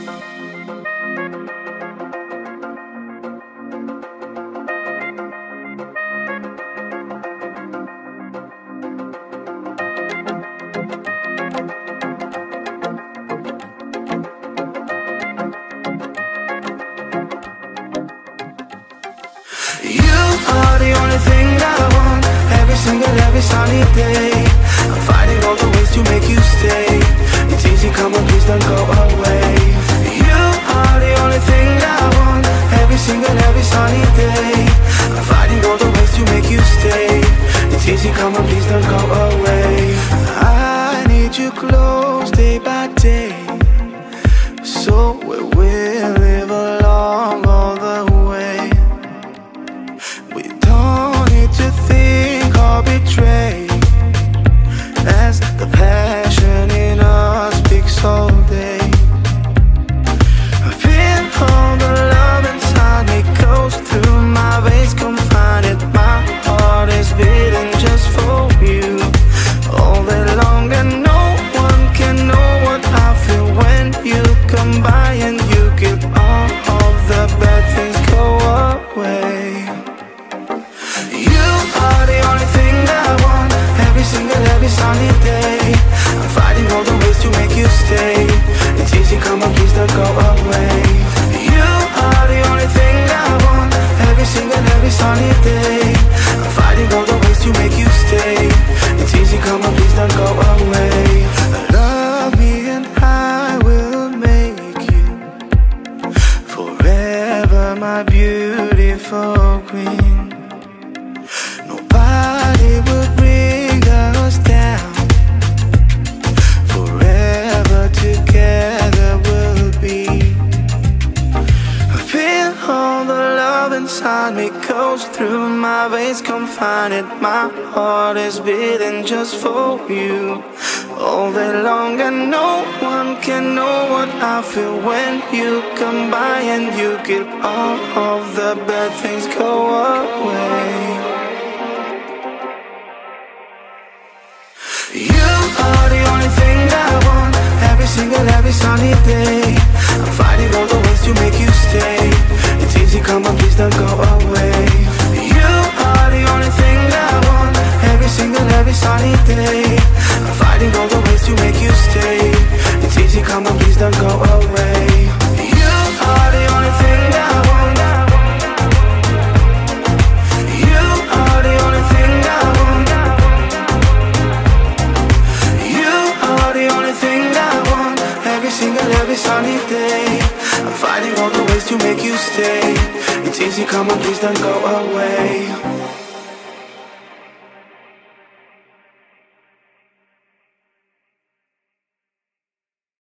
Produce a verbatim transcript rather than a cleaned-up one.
are the only thing I want. Every single, every sunny day, I'm fighting all the ways to make you stay. It's easy, come on, please don't go away. You are the only thing I want. Every single, every sunny day, I'm fighting all the ways to make you stay. It's easy, come on, please don't go away. I need you close day by day, so we will live along all the way. We don't need to think or betray, as the passion in us speaks all day. I feel all the love inside me goes through my veins, confine it. My heart is beating just for you all day long, and no one can know what I feel when you come by and you give all of the bad things go away. You are the only thing I want. Every single, every sunny day, I'm fighting all the ways to make you stay. It's easy, come on, please don't go away. You are the only thing I want. Every single, every sunny day, I'm fighting all the ways to make you stay. It's easy, come on, please don't go away. Love me and I will make you forever my beautiful queen. Nobody will bring us down. Forever together we'll be. I feel all the love inside me goes through my veins, confine it. My heart is beating just for you all day long, and no one can know what I feel when you come by and you get all of the bad things go away. You are the only thing I want. Every single, every sunny day, I'm fighting all the ways to make you stay. It's easy, come on, please don't go away. You are the only thing I want. Every single, every sunny day, I'm fighting all the ways to make you stay. It's easy, come on, please don't go away. You are the only thing I want. You are the only thing I want. The only thing I want. Every single, every sunny day, I'm fighting all the ways to make you stay. It's easy, come on, please don't go away.